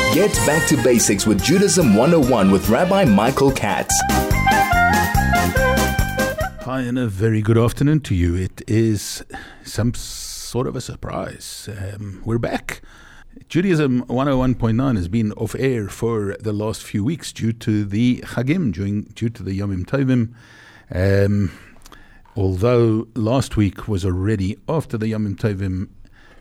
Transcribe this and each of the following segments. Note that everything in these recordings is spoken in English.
Get back to basics with Judaism 101 with Rabbi Michael Katz. Hi, and a very good afternoon to you. It is some sort of a surprise. We're back. Judaism 101.9 has been off air for the last few weeks due to the Chagim, due to the Yomim Tovim. Although last week was already after the Yomim Tovim,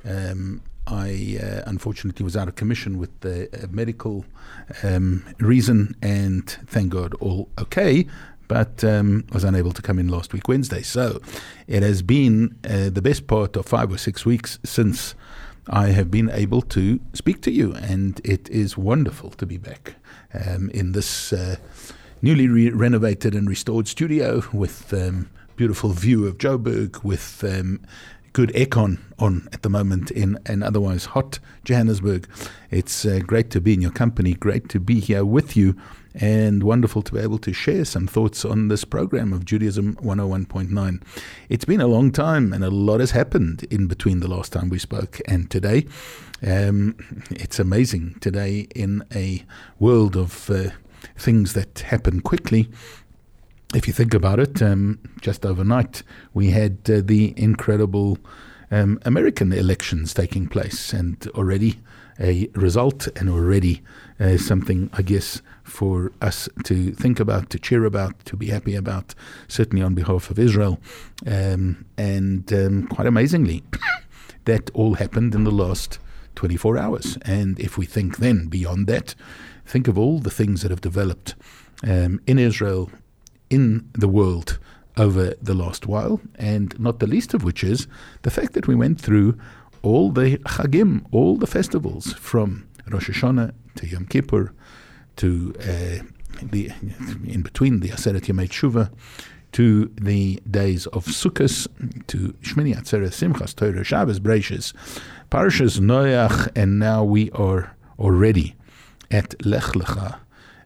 I unfortunately was out of commission with the medical reason, and thank God all okay, but was unable to come in last week Wednesday. So it has been the best part of 5 or 6 weeks since I have been able to speak to you, and it is wonderful to be back in this newly renovated and restored studio with beautiful view of Joburg, with good aircon on at the moment in an otherwise hot Johannesburg. It's great to be in your company, great to be here with you, and wonderful to be able to share some thoughts on this program of Judaism 101.9. It's been a long time, and a lot has happened in between the last time we spoke and today. It's amazing today in a world of things that happen quickly. If you think about it, just overnight we had the incredible American elections taking place, and already a result, and already something, I guess, for us to think about, to cheer about, to be happy about, certainly on behalf of Israel. And quite amazingly, that all happened in the last 24 hours. And if we think then beyond that, think of all the things that have developed in Israel, in the world over the last while, and not the least of which is the fact that we went through all the Chagim, all the festivals, from Rosh Hashanah to Yom Kippur to in between the Aseret Yemei Tshuva, to the days of Sukkot, to Shmini Atzeret, Simchas Torah, Shabbos, Breishis, Parshas Noach, and now we are already at Lech Lecha.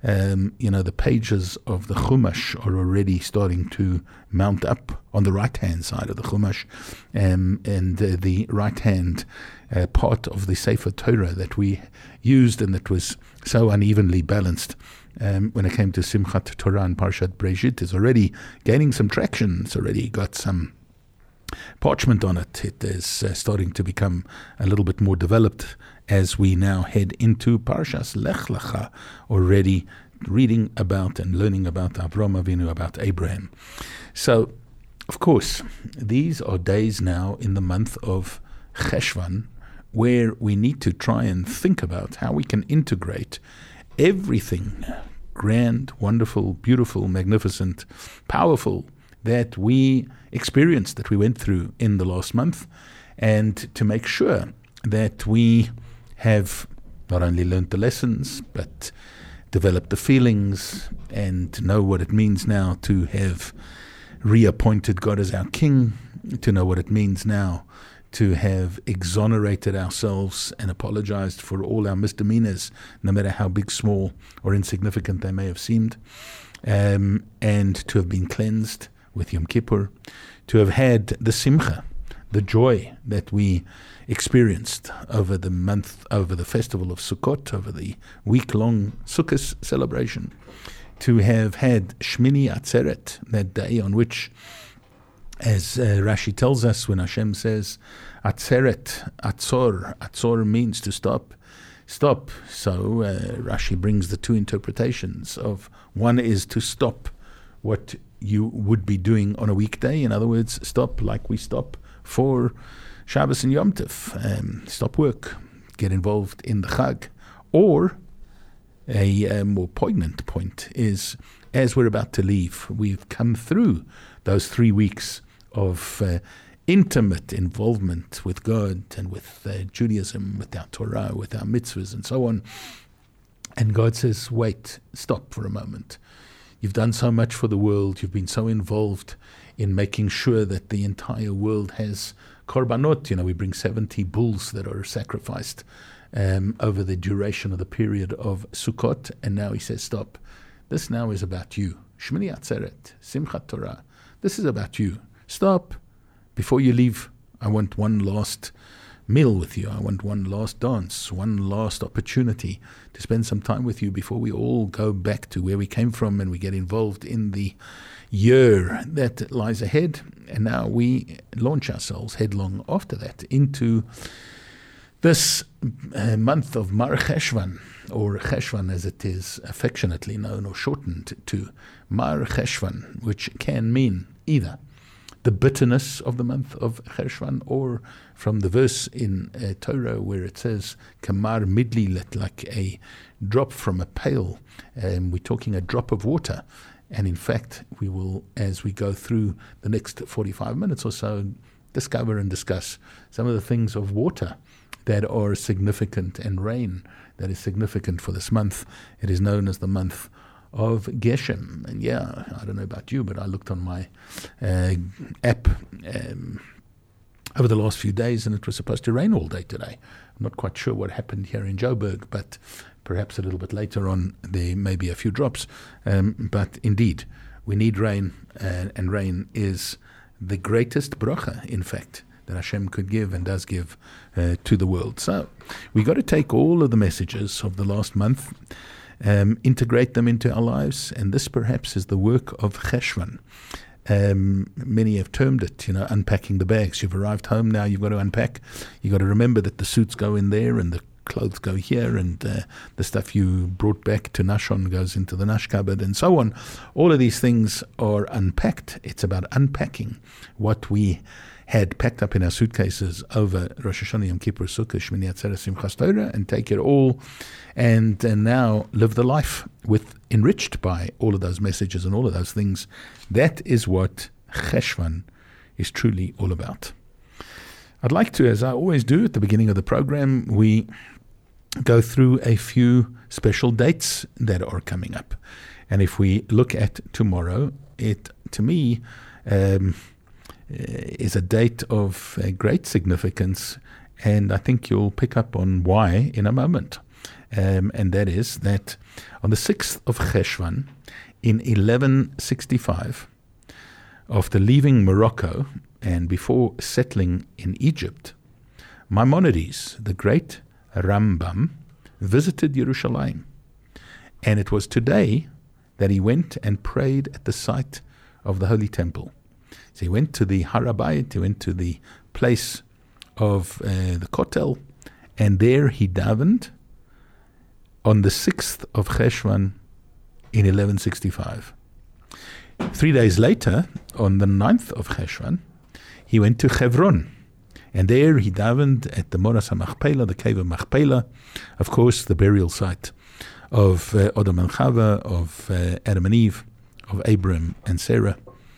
The pages of the Chumash are already starting to mount up on the right-hand side of the Chumash, and the right-hand part of the Sefer Torah that we used and that was so unevenly balanced when it came to Simchat Torah and Parshat Breshit is already gaining some traction. It's already got some parchment on it. It is starting to become a little bit more developed as we now head into Parshas Lech Lecha, already reading about and learning about Avraham Avinu, about Abraham. So, of course, these are days now in the month of Cheshvan where we need to try and think about how we can integrate everything grand, wonderful, beautiful, magnificent, powerful that we experienced, that we went through in the last month, and to make sure that we have not only learned the lessons, but developed the feelings and know what it means now to have reappointed God as our King, to know what it means now to have exonerated ourselves and apologized for all our misdemeanors, no matter how big, small, or insignificant they may have seemed, and to have been cleansed with Yom Kippur, to have had the simcha, the joy that we experienced over the month, over the festival of Sukkot, over the week-long Sukkot celebration, to have had Shmini Atzeret, that day on which, as Rashi tells us, when Hashem says, Atzeret, Atzor, Atzor means to stop. So Rashi brings the two interpretations of, one is to stop what you would be doing on a weekday. In other words, stop like we stop for Shabbos and Yom Tov. Stop work, get involved in the Chag. Or a more poignant point is, as we're about to leave, we've come through those 3 weeks of intimate involvement with God and with Judaism, with our Torah, with our mitzvahs and so on. And God says, wait, stop for a moment. You've done so much for the world. You've been so involved in making sure that the entire world has korbanot. We bring 70 bulls that are sacrificed over the duration of the period of Sukkot. And now he says, stop. This now is about you. Shmini Atzeret, Simchat Torah. This is about you. Stop. Before you leave, I want one last meal with you. I want one last dance, one last opportunity to spend some time with you before we all go back to where we came from and we get involved in the year that lies ahead. And now we launch ourselves headlong after that into this month of Mar Cheshvan, or Cheshvan as it is affectionately known or shortened to Mar Cheshvan, which can mean either the bitterness of the month of Cheshvan, or from the verse in Torah where it says Kamar Midlilet, like a drop from a pail. We're talking a drop of water. And in fact, we will, as we go through the next 45 minutes or so, discover and discuss some of the things of water that are significant, and rain that is significant for this month. It is known as the month of Geshem. And yeah, I don't know about you, but I looked on my app over the last few days, and it was supposed to rain all day today. I'm not quite sure what happened here in Joburg, but perhaps a little bit later on there may be a few drops. But indeed, we need rain, and rain is the greatest bracha, in fact, that Hashem could give and does give to the world. So we got to take all of the messages of the last month, integrate them into our lives, and this perhaps is the work of Cheshvan. Many have termed it, unpacking the bags. You've arrived home now, you've got to unpack. You've got to remember that the suits go in there and the clothes go here, and the stuff you brought back to Nashon goes into the Nash cupboard, and so on. All of these things are unpacked. It's about unpacking what we had packed up in our suitcases over Rosh Hashanah, Yom Kippur, Sukkot, Shmini Atzeres, Simchas Torah, and take it all and now live the life enriched by all of those messages and all of those things. That is what Cheshvan is truly all about. I'd like to, as I always do at the beginning of the program, we go through a few special dates that are coming up. And if we look at tomorrow, it, to me, is a date of great significance, and I think you'll pick up on why in a moment. And that is that on the 6th of Cheshvan in 1165, after leaving Morocco and before settling in Egypt, Maimonides, the great Rambam, visited Jerusalem. And it was today that he went and prayed at the site of the Holy Temple. So he went to the Har HaBayit, he went to the place of the Kotel, and there he davened on the 6th of Cheshvan in 1165. 3 days later, on the 9th of Cheshvan, he went to Hebron, and there he davened at the Moras HaMachpelah, the cave of Machpelah, of course, the burial site of Adam and Chava, of Adam and Eve, of Abraham and Sarah,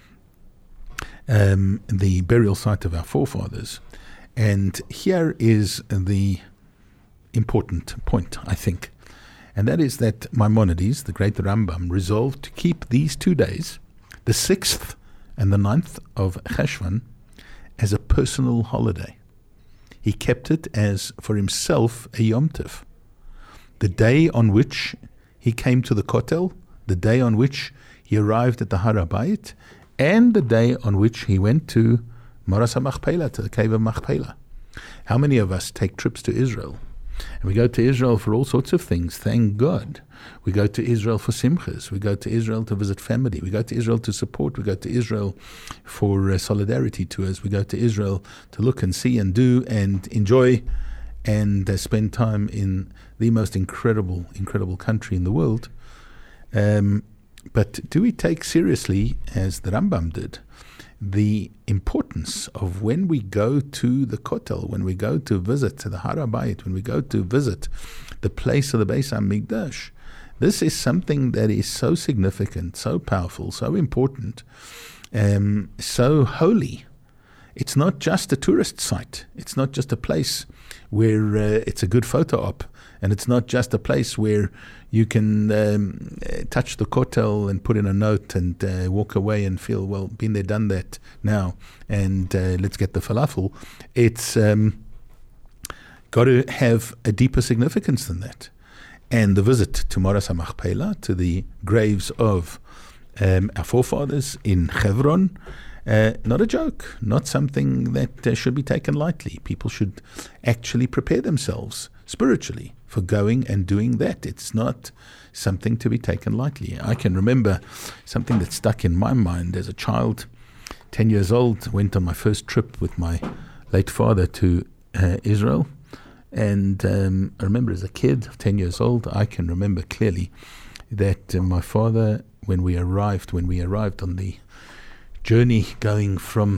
the burial site of our forefathers. And here is the important point, I think, and that is that Maimonides, the great Rambam, resolved to keep these 2 days, the 6th and the 9th of Cheshvan, as a personal holiday. He kept it as, for himself, a Yom Tov. The day on which he came to the Kotel, the day on which he arrived at the Har HaBayit, and the day on which he went to Moras HaMachpelah, to the cave of Machpelah. How many of us take trips to Israel? And we go to Israel for all sorts of things, thank God. We go to Israel for simchas. We go to Israel to visit family. We go to Israel to support. We go to Israel for solidarity tours. We go to Israel to look and see and do and enjoy and spend time in the most incredible country in the world. But do we take seriously, as the Rambam did, the importance of when we go to the Kotel, when we go to visit the Har HaBayit, when we go to visit the place of the Beis HaMikdash? This is something that is so significant, so powerful, so important, so holy. It's not just a tourist site. It's not just a place where it's a good photo op, and it's not just a place where you can touch the Kotel and put in a note and walk away and feel, well, been there, done that now, and let's get the falafel. It's got to have a deeper significance than that. And the visit to Moras HaMachpelah, to the graves of our forefathers in Hebron, not a joke, not something that should be taken lightly. People should actually prepare themselves spiritually for going and doing that. It's not something to be taken lightly. I can remember something that stuck in my mind as a child, 10 years old, went on my first trip with my late father to Israel. And I remember as a kid, 10 years old, I can remember clearly that my father, when we arrived on the journey going from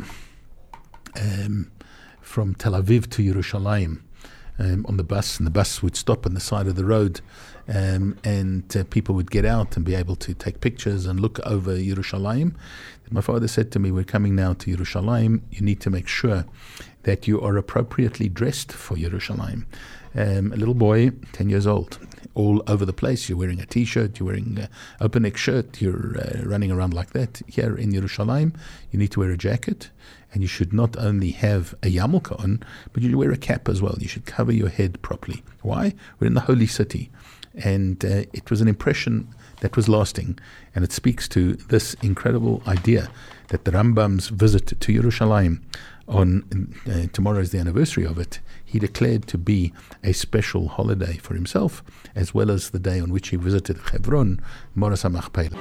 Tel Aviv to Yerushalayim, on the bus, and the bus would stop on the side of the road, and people would get out and be able to take pictures and look over Yerushalayim. My father said to me, we're coming now to Yerushalayim, you need to make sure that you are appropriately dressed for Yerushalayim. A little boy, 10 years old, all over the place. You're wearing a t-shirt, you're wearing an open neck shirt, you're running around like that. Here in Yerushalayim, you need to wear a jacket, and you should not only have a yarmulke on, but you should wear a cap as well. You should cover your head properly. Why? We're in the holy city. And it was an impression that was lasting, and it speaks to this incredible idea that the Rambam's visit to Yerushalayim on tomorrow is the anniversary of it. He declared to be a special holiday for himself, as well as the day on which he visited Hebron, Moras HaMachpelah.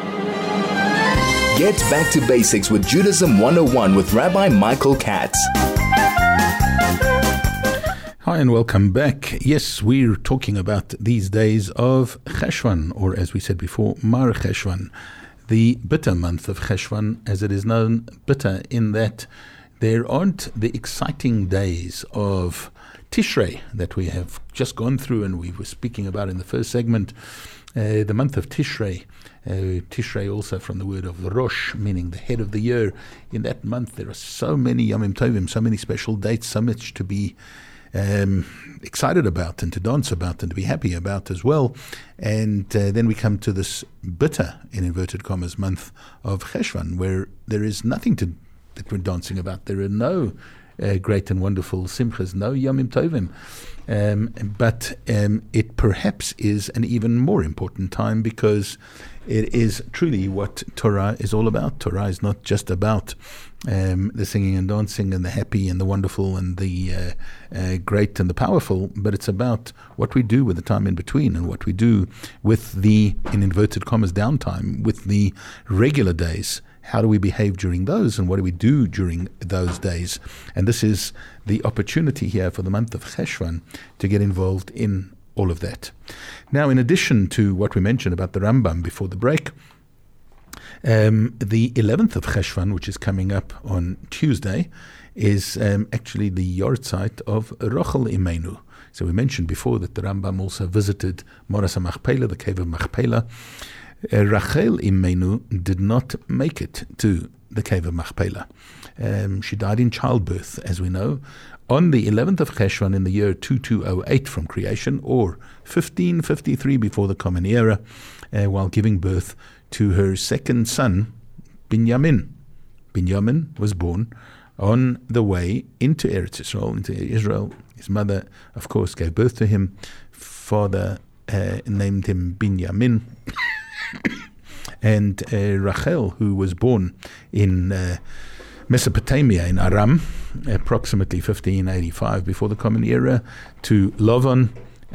Get back to basics with Judaism 101 with Rabbi Michael Katz. Hi and welcome back. Yes, we're talking about these days of Cheshvan, or as we said before, Mar Cheshvan, the bitter month of Cheshvan, as it is known, bitter in that there aren't the exciting days of Tishrei that we have just gone through and we were speaking about in the first segment. The month of Tishrei, Tishrei also from the word of Rosh, meaning the head of the year. In that month there are so many Yomim Tovim, so many special dates, so much to be excited about and to dance about and to be happy about as well. And then we come to this bitter, in inverted commas, month of Cheshvan, where there is nothing that we're dancing about. There are no great and wonderful simchas, no Yomim Tovim. But it perhaps is an even more important time because it is truly what Torah is all about. Torah is not just about the singing and dancing and the happy and the wonderful and the great and the powerful, but it's about what we do with the time in between and what we do with the, in inverted commas, downtime, with the regular days. How do we behave during those, and what do we do during those days? And this is the opportunity here for the month of Cheshvan to get involved in all of that. Now, in addition to what we mentioned about the Rambam before the break, the 11th of Cheshvan, which is coming up on Tuesday, is actually the Yortzeit of Rachel Imenu. So we mentioned before that the Rambam also visited Moras HaMachpelah, the cave of Machpelah. Rachel Imenu did not make it to the cave of Machpelah. She died in childbirth, as we know, on the 11th of Cheshvan in the year 2208 from creation, or 1553 before the Common Era, while giving birth to her second son, Binyamin. Binyamin was born on the way into Eretz Yisrael, into Israel. His mother, of course, gave birth to him. Father named him Binyamin. And Rachel, who was born in Mesopotamia, in Aram, approximately 1585 before the Common Era, to Lavan,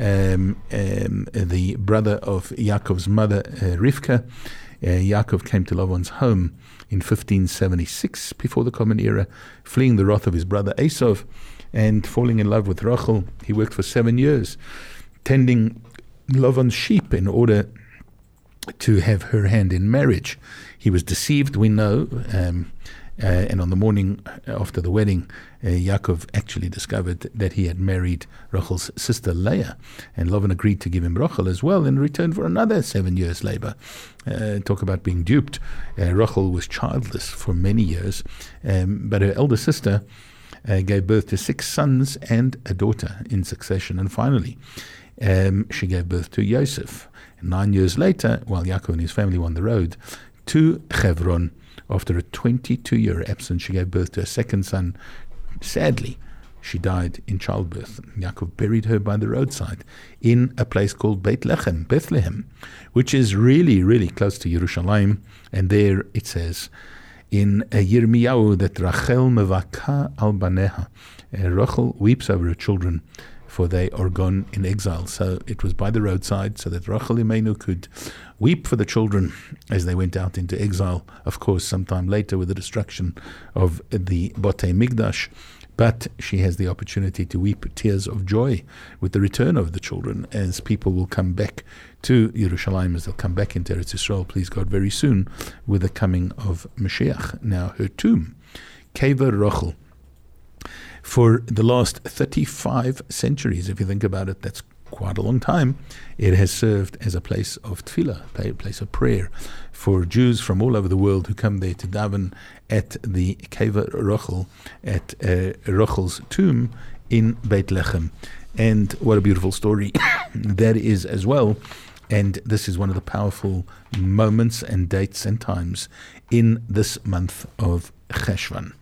the brother of Yaakov's mother, Rivka. Yaakov came to Lavan's home in 1576 before the Common Era, fleeing the wrath of his brother Esav and falling in love with Rachel. He worked for 7 years, tending Lavan's sheep in order to have her hand in marriage. He was deceived, we know, and on the morning after the wedding, Yaakov actually discovered that he had married Rachel's sister Leah, and Lavan agreed to give him Rachel as well in return for another 7 years' labor. Talk about being duped. Rachel was childless for many years, but her elder sister gave birth to 6 sons and a daughter in succession, and finally she gave birth to Yosef. 9 years later, while Yaakov and his family were on the road to Hebron, after a 22-year absence, she gave birth to a second son. Sadly, she died in childbirth. Yaakov buried her by the roadside in a place called Bethlehem, which is really, really close to Yerushalayim. And there it says, in Yirmiyahu that Rachel mevaka al baneha. Rachel weeps over her children, for they are gone in exile. So it was by the roadside, so that Rachel Imenu could weep for the children as they went out into exile, of course, sometime later with the destruction of the Batei Migdash. But she has the opportunity to weep tears of joy with the return of the children, as people will come back to Yerushalayim, as they'll come back into Eretz Yisrael, please God, very soon, with the coming of Mashiach. Now, her tomb, Kever Rachel, for the last 35 centuries, if you think about it, that's quite a long time. It has served as a place of tefillah, a place of prayer for Jews from all over the world who come there to daven at the Kever Rachel, at Rachel's tomb in Beit Lechem. And what a beautiful story that is as well. And this is one of the powerful moments and dates and times in this month of Cheshvan.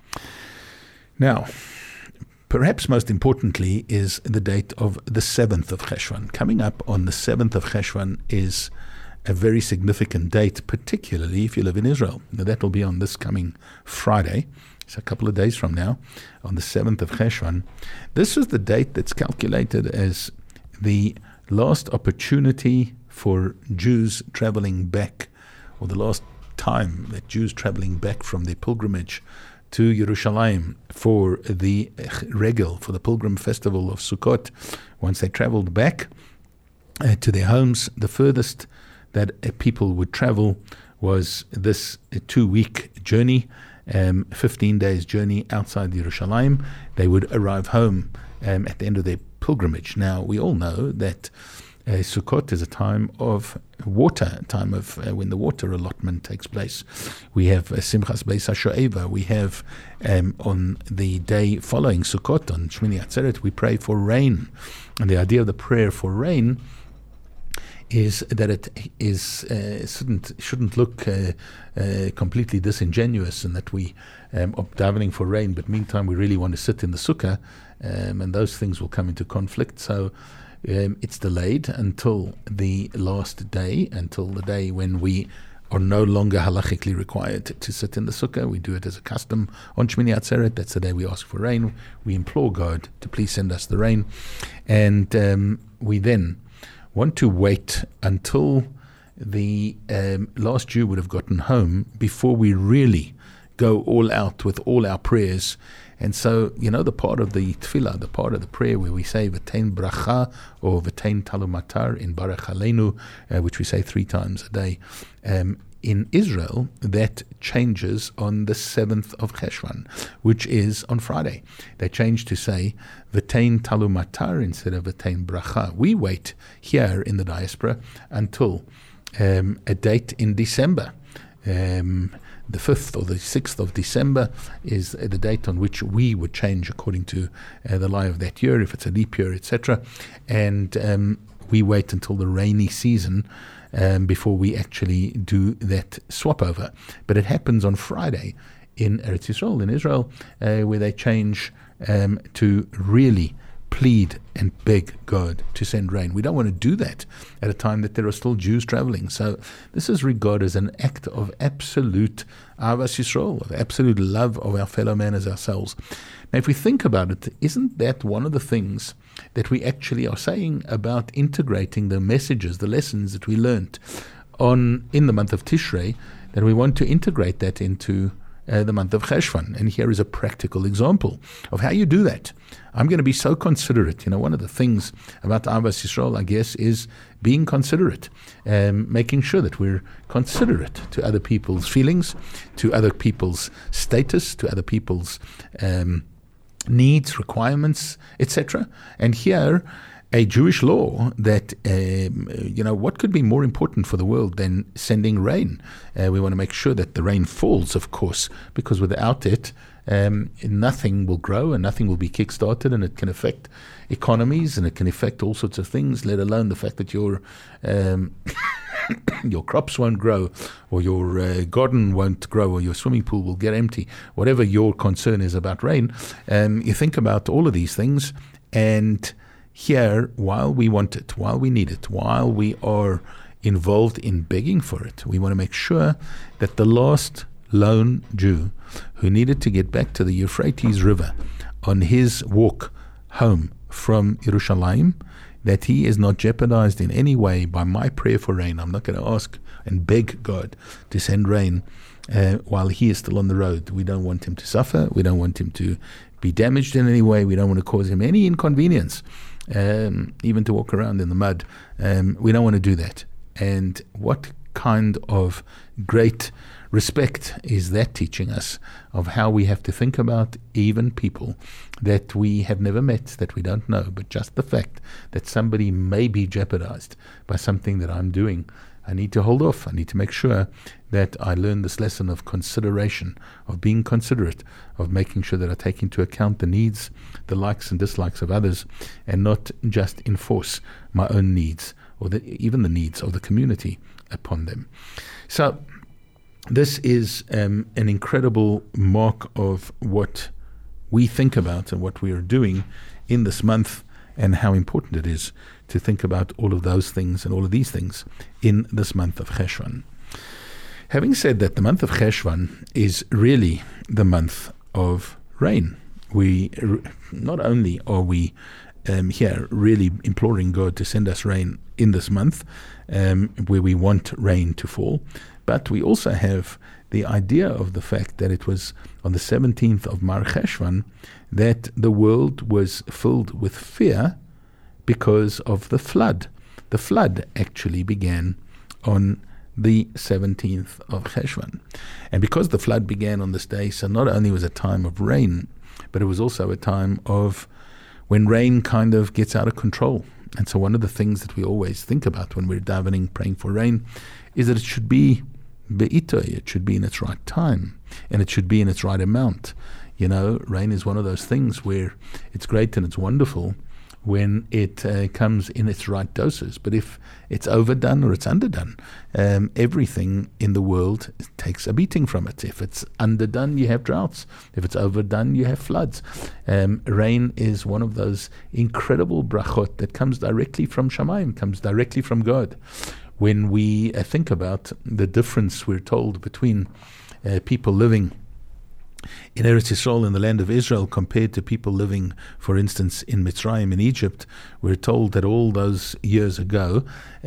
Now, perhaps most importantly is the date of the 7th of Cheshvan. Coming up on the 7th of Cheshvan is a very significant date, particularly if you live in Israel. Now, that will be on this coming Friday. It's a couple of days from now, on the 7th of Cheshvan. This is the date that's calculated as the last opportunity for Jews traveling back, or the last time that Jews traveling back from their pilgrimage to Yerushalayim for the Regel, for the pilgrim festival of Sukkot. Once they traveled back to their homes, the furthest that people would travel was this 2-week journey, 15 days journey outside Yerushalayim. They would arrive home at the end of their pilgrimage. Now, we all know that Sukkot is a time of water, a time of when the water allotment takes place. We have Simchas Beis HaShoeva. We have on the day following Sukkot, on Shmini Atzeret, we pray for rain. And the idea of the prayer for rain is that it is shouldn't look completely disingenuous, and that we are davening for rain, but meantime we really want to sit in the sukkah, and those things will come into conflict. So it's delayed until the last day, until the day when we are no longer halachically required to sit in the sukkah. We do it as a custom on Shmini Atzeret. That's the day we ask for rain. We implore God to please send us the rain, and we then want to wait until the last Jew would have gotten home before we really go all out with all our prayers. And so, the part of the tefillah, the part of the prayer where we say V'tein bracha or V'tein talumatar in Baruch Aleinu, which we say 3 times a day, in Israel, that changes on the 7th of Cheshvan, which is on Friday. They change to say V'tein talumatar instead of V'tein bracha. We wait here in the diaspora until a date in December. The 5th or the 6th of December is the date on which we would change according to the lie of that year, if it's a leap year, etc. And we wait until the rainy season before we actually do that swap over. But it happens on Friday in Eretz Yisrael, in Israel, where they change to really plead and beg God to send rain. We don't want to do that at a time that there are still Jews traveling. So this is regarded as an act of absolute Avas Yisrael, of absolute love of our fellow man as ourselves. Now, if we think about it, isn't that one of the things that we actually are saying about integrating the messages, the lessons that we learnt in the month of Tishrei, that we want to integrate that into the month of Cheshvan? And here is a practical example of how you do that. I'm going to be so considerate. One of the things about Avas Yisrael, I guess, is being considerate, making sure that we're considerate to other people's feelings, to other people's status, to other people's needs, requirements, etc. And here, a Jewish law that, what could be more important for the world than sending rain? We want to make sure that the rain falls, of course, because without it, nothing will grow and nothing will be kick-started, and it can affect economies and it can affect all sorts of things, let alone the fact that your crops won't grow, or your garden won't grow, or your swimming pool will get empty. Whatever your concern is about rain, you think about all of these things, and here, while we want it, while we need it, while we are involved in begging for it, we want to make sure that the last lone Jew who needed to get back to the Euphrates River on his walk home from Yerushalayim, that he is not jeopardized in any way by my prayer for rain. I'm not going to ask and beg God to send rain while he is still on the road. We don't want him to suffer. We don't want him to be damaged in any way. We don't want to cause him any inconvenience, even to walk around in the mud. We don't want to do that. And what kind of great respect is that teaching us of how we have to think about even people that we have never met, that we don't know, but just the fact that somebody may be jeopardized by something that I'm doing. I need to hold off. I need to make sure that I learn this lesson of consideration, of being considerate, of making sure that I take into account the needs, the likes and dislikes of others, and not just enforce my own needs or even the needs of the community upon them. So this is an incredible mark of what we think about and what we are doing in this month, and how important it is to think about all of those things and all of these things in this month of Cheshvan. Having said that, the month of Cheshvan is really the month of rain. We not only are we here really imploring God to send us rain in this month, where we want rain to fall, but we also have the idea of the fact that it was on the 17th of Mar Cheshvan that the world was filled with fear because of the flood. The flood actually began on the 17th of Cheshvan. And because the flood began on this day, so not only was it a time of rain, but it was also a time of when rain kind of gets out of control. And so one of the things that we always think about when we're davening, praying for rain, is that it should be be'itoy, it should be in its right time, and it should be in its right amount. You know, rain is one of those things where it's great and it's wonderful when it comes in its right doses. But if it's overdone or it's underdone, everything in the world takes a beating from it. If it's underdone, you have droughts. If it's overdone, you have floods. Rain is one of those incredible brachot that comes directly from Shamayim, comes directly from God. When we think about the difference, we're told, between people living in Eretz Yisrael, in the land of Israel, compared to people living, for instance, in Mitzrayim, in Egypt, we're told that all those years ago,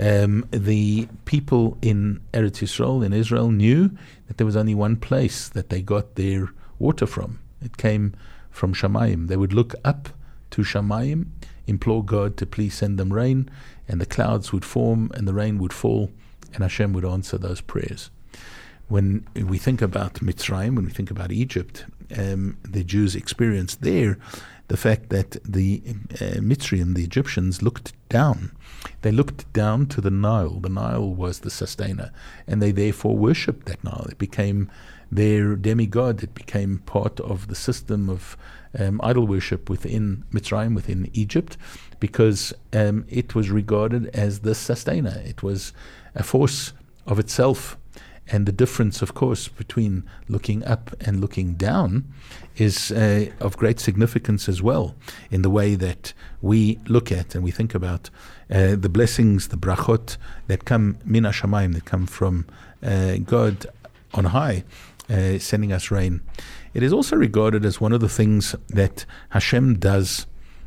the people in Eretz Yisrael, in Israel, knew that there was only one place that they got their water from. It came from Shamayim. They would look up to Shamayim, implore God to please send them rain, and the clouds would form and the rain would fall, and Hashem would answer those prayers. When we think about Mitzrayim, when we think about Egypt, the Jews experienced there the fact that the Mitzrayim, the Egyptians, looked down. They looked down to the Nile. The Nile was the sustainer, and they therefore worshipped that Nile. It became their demigod. It became part of the system of idol worship within Mitzrayim, within Egypt, because it was regarded as the sustainer. It was a force of itself. And the difference, of course, between looking up and looking down is of great significance as well, in the way that we look at and we think about the blessings, the brachot that come min hashamayim, that come from God on high, sending us rain. It is also regarded as one of the things that Hashem does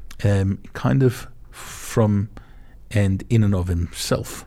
kind of from and in and of himself.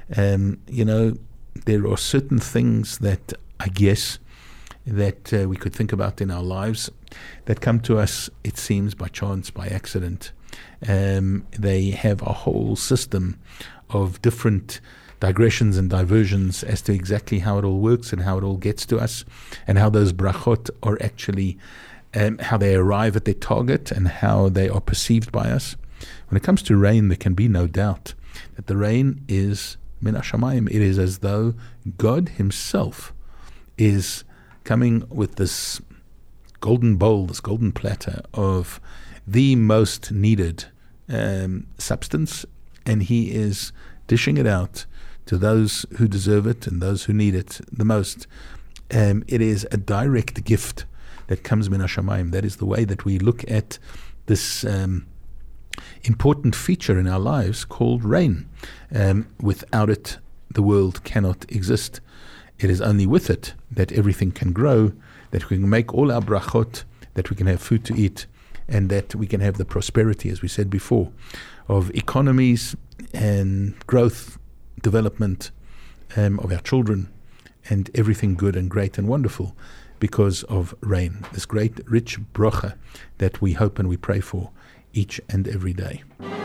There are certain things that I guess that we could think about in our lives that come to us, it seems, by chance, by accident. They have a whole system of different digressions and diversions as to exactly how it all works and how it all gets to us, and how those brachot are actually, how they arrive at their target and how they are perceived by us. When it comes to rain, there can be no doubt that the rain is min hashamayim. It is as though God himself is coming with this golden bowl, this golden platter of the most needed substance, and he is dishing it out to those who deserve it and those who need it the most. It is a direct gift that comes min hashamayim. That is the way that we look at this important feature in our lives called rain. Without it, the world cannot exist. it is only with it that everything can grow, that we can make all our brachot, that we can have food to eat, and that we can have the prosperity, as we said before, of economies and growth, development of our children, and everything good and great and wonderful because of rain, this great rich bracha that we hope and we pray for each and every day.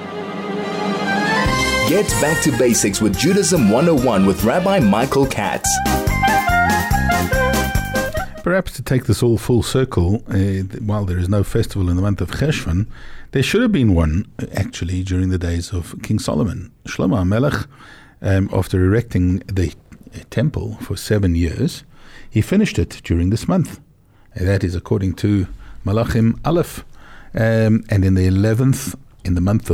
Get back to basics with Judaism 101 with Rabbi Michael Katz. Perhaps to take this all full circle, while there is no festival in the month of Cheshvan, there should have been one actually during the days of King Solomon. Shlomo HaMelech, after erecting the temple for 7 years, he finished it during this month. And that is according to Malachim Aleph. And in the 11th, in the month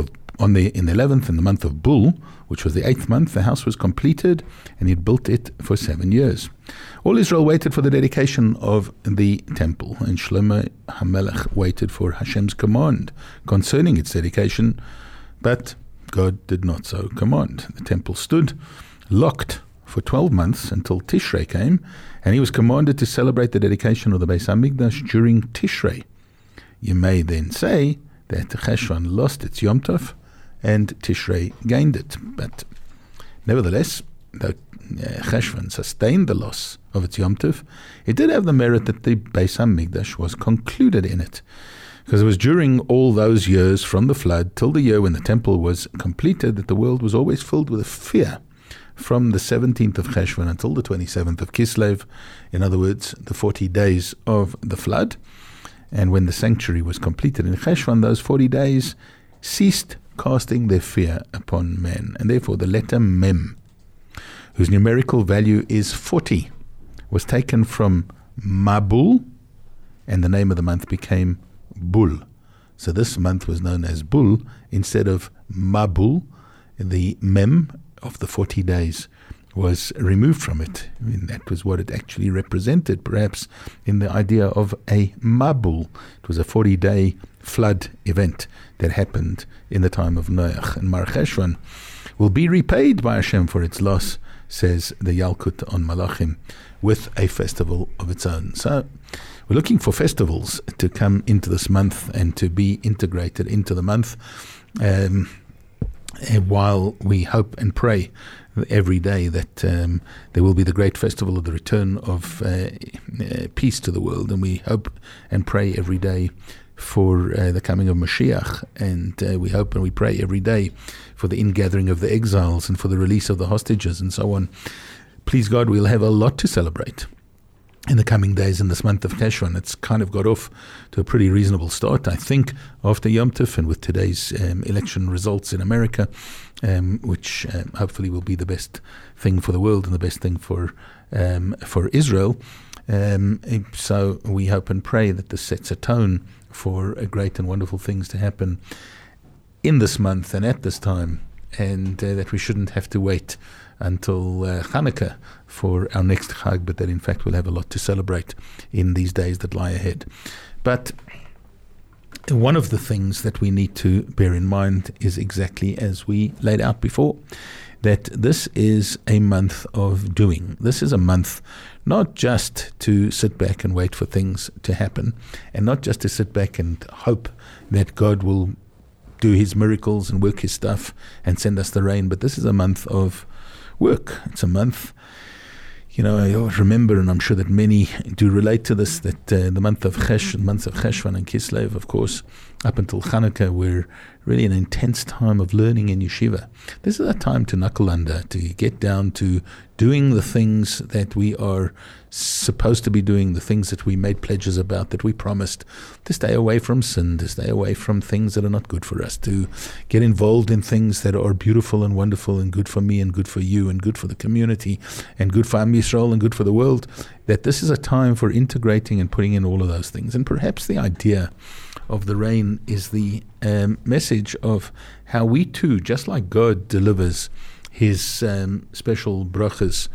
of Bul, which was the 8th month, the house was completed, and he built it for 7 years. All Israel waited for the dedication of the temple, and Shlomo HaMelech waited for Hashem's command concerning its dedication, but God did not so command. The temple stood locked for 12 months until Tishrei came, and he was commanded to celebrate the dedication of the Beis HaMikdash during Tishrei. You may then say that Cheshvan lost its Yom Tov and Tishrei gained it. But nevertheless, though Cheshvan sustained the loss of its Yom Tov, it did have the merit that the Beis HaMikdash was concluded in it. Because it was during all those years from the flood till the year when the temple was completed that the world was always filled with a fear from the 17th of Cheshvan until the 27th of Kislev, in other words, the 40 days of the flood. And when the sanctuary was completed in Cheshvan, those 40 days ceased casting their fear upon men. And therefore the letter Mem, whose numerical value is 40, was taken from Mabul, and the name of the month became Bul. So this month was known as Bul instead of Mabul. The Mem of the 40 days was removed from it. I mean, that was what it actually represented, perhaps in the idea of a Mabul. It was a 40-day flood event that happened in the time of Noach. And Mar Cheshvan will be repaid by Hashem for its loss, says the Yalkut on Malachim, with a festival of its own. So we're looking for festivals to come into this month and to be integrated into the month, while we hope and pray every day that there will be the great festival of the return of peace to the world. And we hope and pray every day for the coming of Mashiach, and we hope and we pray every day for the ingathering of the exiles and for the release of the hostages and so on. Please God, we'll have a lot to celebrate in the coming days in this month of Cheshvan. It's kind of got off to a pretty reasonable start, I think, after Yom Tov and with today's election results in America, which hopefully will be the best thing for the world and the best thing for Israel. So we hope and pray that this sets a tone for great and wonderful things to happen in this month and at this time, and that we shouldn't have to wait until Hanukkah for our next Chag, but that in fact we'll have a lot to celebrate in these days that lie ahead. But one of the things that we need to bear in mind is exactly as we laid out before, that this is a month of doing. This is a month not just to sit back and wait for things to happen, and not just to sit back and hope that God will do his miracles and work his stuff and send us the rain, but this is a month of work. It's a month, I always remember, and I'm sure that many do relate to this, that the months of Cheshvan and Kislev, of course, up until Hanukkah, were really an intense time of learning in yeshiva. This is a time to knuckle under, to get down to doing the things that we are supposed to be doing, the things that we made pledges about, that we promised, to stay away from sin, to stay away from things that are not good for us, to get involved in things that are beautiful and wonderful and good for me and good for you and good for the community and good for Am Yisrael and good for the world, that this is a time for integrating and putting in all of those things. And perhaps the idea of the rain is the message of how we too, just like God delivers his special brachas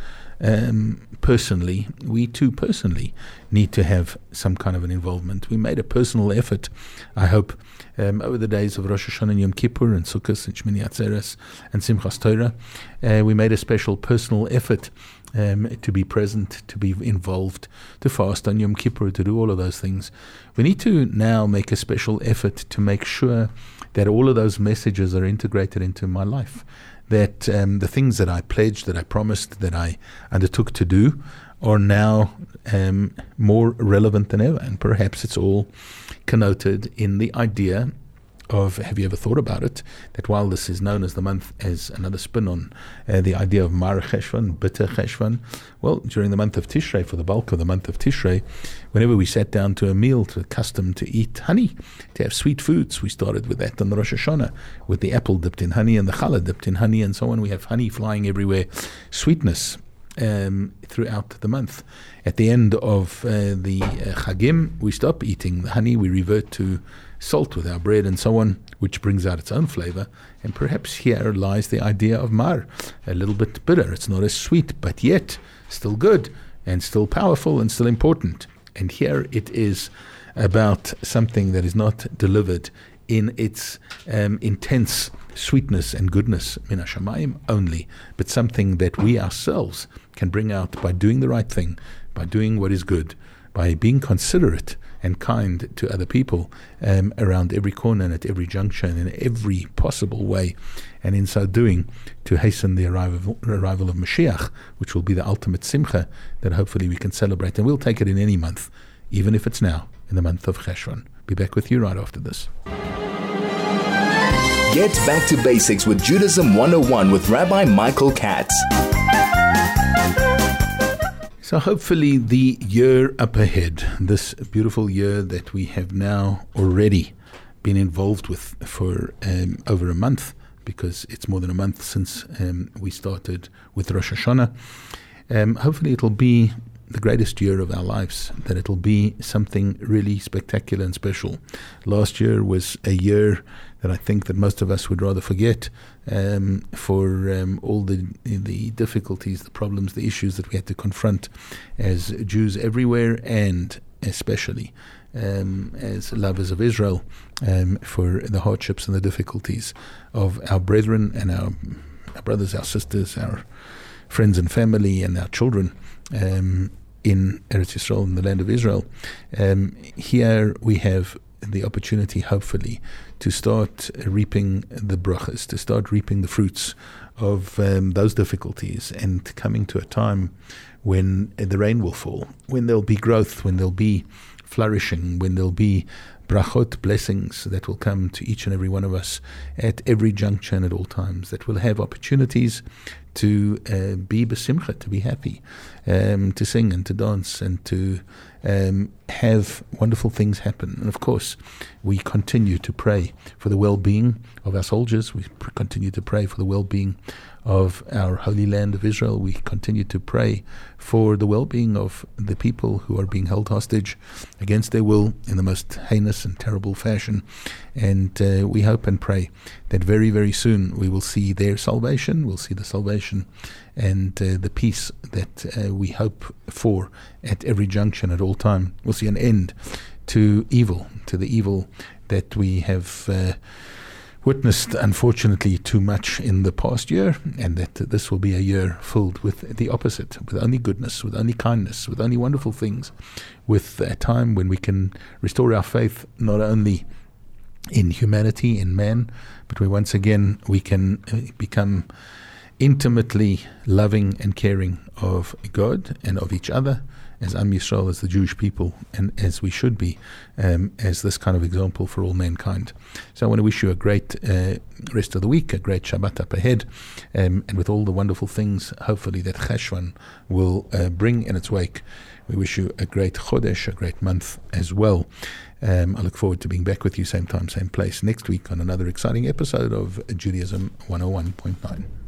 personally, we too personally need to have some kind of an involvement. We made a personal effort, I hope, over the days of Rosh Hashanah and Yom Kippur and Sukkot and Shmini Atzeres and Simchas Torah. We made a special personal effort to be present, to be involved, to fast on Yom Kippur, to do all of those things. We need to now make a special effort to make sure that all of those messages are integrated into my life, that the things that I pledged, that I promised, that I undertook to do are now more relevant than ever. And perhaps it's all connoted in the idea of, have you ever thought about it, that while this is known as the month, as another spin on the idea of Mar Cheshvan, bitter Cheshvan, well, during the month of Tishrei, for the bulk of the month of Tishrei, whenever we sat down to a meal, to accustomed to eat honey, to have sweet foods, we started with that on the Rosh Hashanah, with the apple dipped in honey and the challah dipped in honey and so on. We have honey flying everywhere, sweetness throughout the month. At the end of the Chagim, we stop eating the honey, we revert to salt with our bread and so on, which brings out its own flavor. And perhaps here lies the idea of Mar, a little bit bitter. It's not as sweet, but yet still good and still powerful and still important. And here it is about something that is not delivered in its intense sweetness and goodness, min hashamayim only, but something that we ourselves can bring out by doing the right thing, by doing what is good, by being considerate and kind to other people around every corner and at every junction in every possible way, and in so doing to hasten the arrival of Mashiach, which will be the ultimate simcha that hopefully we can celebrate. And we'll take it in any month, even if it's now in the month of Cheshvan. Be back with you right after this. Get back to basics with Judaism 101 with Rabbi Michael Katz. So hopefully the year up ahead, this beautiful year that we have now already been involved with for over a month, because it's more than a month since we started with Rosh Hashanah, hopefully it'll be the greatest year of our lives, that it'll be something really spectacular and special. Last year was a year that I think that most of us would rather forget for all the difficulties, the problems, the issues that we had to confront as Jews everywhere, and especially as lovers of Israel, for the hardships and the difficulties of our brethren and our brothers, our sisters, our friends and family, and our children in Eretz Yisrael, in the land of Israel. Here we have the opportunity, hopefully, to start reaping the brachas, to start reaping the fruits of those difficulties, and coming to a time when the rain will fall, when there'll be growth, when there'll be flourishing, when there'll be brachot, blessings that will come to each and every one of us at every junction, at all times, that will have opportunities to be besimcha, to be happy, to sing and to dance and to have wonderful things happen. And of course, we continue to pray for the well-being of our soldiers. We continue to pray for the well-being of our holy land of Israel. We continue to pray for the well-being of the people who are being held hostage against their will in the most heinous and terrible fashion. And we hope and pray that very, very soon we will see their salvation, we'll see the salvation and the peace that we hope for at every junction, at all time. We'll see an end to evil, to the evil that we have witnessed, unfortunately, too much in the past year, and that this will be a year filled with the opposite, with only goodness, with only kindness, with only wonderful things, with a time when we can restore our faith not only in humanity, in man, but we once again we can become intimately loving and caring of God and of each other, as Am Yisrael, as the Jewish people, and as we should be, as this kind of example for all mankind. So I want to wish you a great rest of the week, a great Shabbat up ahead, and with all the wonderful things, hopefully, that Cheshvan will bring in its wake. We wish you a great Chodesh, a great month as well. I look forward to being back with you same time, same place next week on another exciting episode of Judaism 101.9.